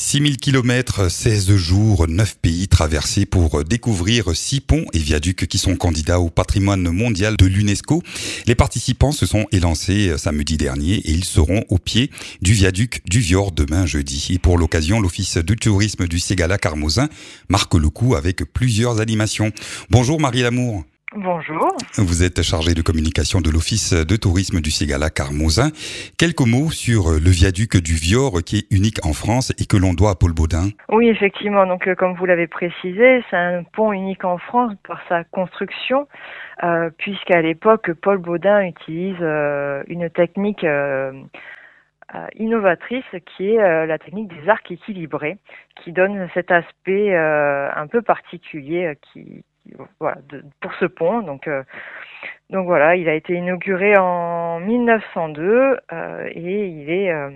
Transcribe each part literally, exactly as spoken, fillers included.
six mille kilomètres, seize jours, neuf pays traversés pour découvrir six ponts et viaducs qui sont candidats au patrimoine mondial de l'UNESCO. Les participants se sont élancés samedi dernier et ils seront au pied du viaduc du Vior demain jeudi. Et pour l'occasion, l'Office de tourisme du Ségala Carmozin marque le coup avec plusieurs animations. Bonjour Marie Lamour. Bonjour. Vous êtes chargée de communication de l'Office de tourisme du Ségala Carmozin. Quelques mots sur le viaduc du Vior qui est unique en France et que l'on doit à Paul Baudin. Oui, effectivement. Donc, euh, comme vous l'avez précisé, c'est un pont unique en France par sa construction, euh, puisqu'à l'époque, Paul Baudin utilise euh, une technique euh, euh, innovatrice qui est euh, la technique des arcs équilibrés, qui donne cet aspect euh, un peu particulier euh, qui Voilà, de, pour ce pont. Donc, euh, donc voilà, il a été inauguré en mille neuf cent deux euh, et il est, euh,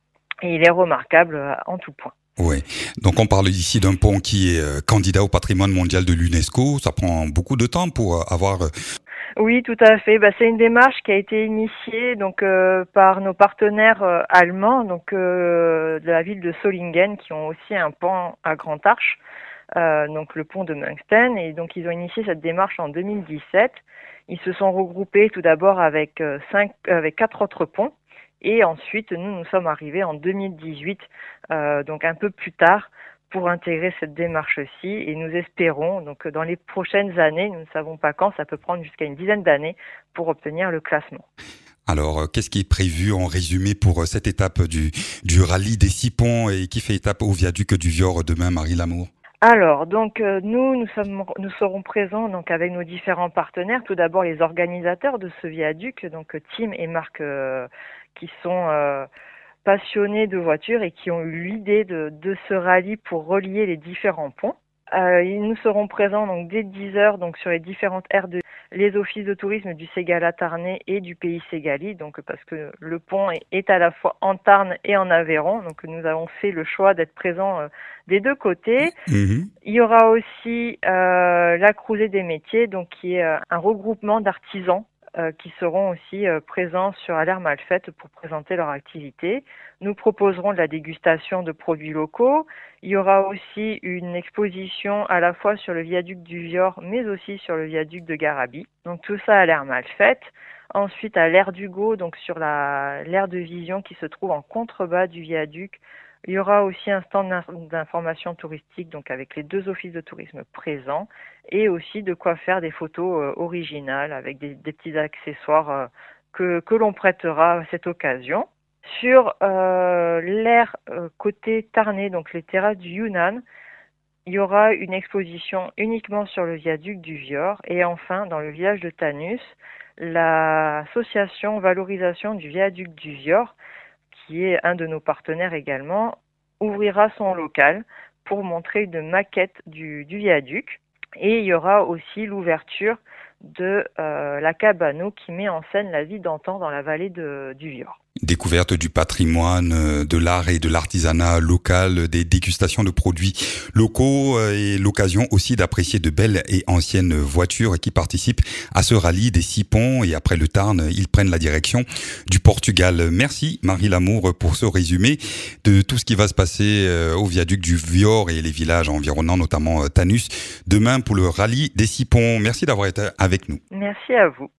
et il est remarquable en tout point. Oui, donc on parle ici d'un pont qui est euh, candidat au patrimoine mondial de l'UNESCO. Ça prend beaucoup de temps pour avoir... Euh... Oui, tout à fait. Bah, c'est une démarche qui a été initiée donc euh, par nos partenaires euh, allemands, donc euh, de la ville de Solingen, qui ont aussi un pont à grande arche. Euh, donc le pont de Mungsten, et donc ils ont initié cette démarche en deux mille dix-sept. Ils se sont regroupés tout d'abord avec euh, cinq, avec quatre autres ponts, et ensuite nous nous sommes arrivés en deux mille dix-huit, euh, donc un peu plus tard, pour intégrer cette démarche-ci, et nous espérons donc dans les prochaines années, nous ne savons pas quand, ça peut prendre jusqu'à une dizaine d'années pour obtenir le classement. Alors, qu'est-ce qui est prévu en résumé pour cette étape du, du rallye des six ponts et qui fait étape au viaduc du Vior demain, Marie Lamour? Alors, donc euh, nous, nous sommes, nous serons présents donc avec nos différents partenaires. Tout d'abord, les organisateurs de ce viaduc, donc Tim et Marc, euh, qui sont euh, passionnés de voitures et qui ont eu l'idée de, de ce rallye pour relier les différents ponts. Euh, nous serons présents donc dès dix heures donc sur les différentes aires de les offices de tourisme du Ségala Tarnais et du Pays Ségali, donc parce que le pont est, est à la fois en Tarn et en Aveyron, donc nous avons fait le choix d'être présents euh, des deux côtés. Mmh. Il y aura aussi euh, la Crouzée des métiers, donc qui est euh, un regroupement d'artisans euh, qui seront aussi euh, présents sur Allers Malfaites pour présenter leur activité. Nous proposerons de la dégustation de produits locaux. Il y aura aussi une exposition à la fois sur le viaduc du Vior, mais aussi sur le viaduc de Garabi. Donc tout ça à l'aire Malfaites. Ensuite, à l'aire d'Hugo, donc sur la l'aire de vision qui se trouve en contrebas du viaduc, il y aura aussi un stand d'information touristique, donc avec les deux offices de tourisme présents, et aussi de quoi faire des photos euh, originales avec des, des petits accessoires euh, que, que l'on prêtera à cette occasion. Sur euh, l'aire euh, côté Tarnais, donc les terrasses du Yunnan, il y aura une exposition uniquement sur le viaduc du Vior. Et enfin, dans le village de Tanus, l'association Valorisation du viaduc du Vior, qui est un de nos partenaires également, ouvrira son local pour montrer une maquette du, du viaduc. Et il y aura aussi l'ouverture de euh, la Cabano qui met en scène la vie d'antan dans la vallée de, du Vior. Découverte du patrimoine, de l'art et de l'artisanat local, des dégustations de produits locaux et l'occasion aussi d'apprécier de belles et anciennes voitures qui participent à ce rallye des six ponts. Et après le Tarn, ils prennent la direction du Portugal. Merci Marie Lamour pour ce résumé de tout ce qui va se passer au viaduc du Vior et les villages environnants, notamment Tanus, demain pour le rallye des six ponts. Merci d'avoir été avec nous. Merci à vous.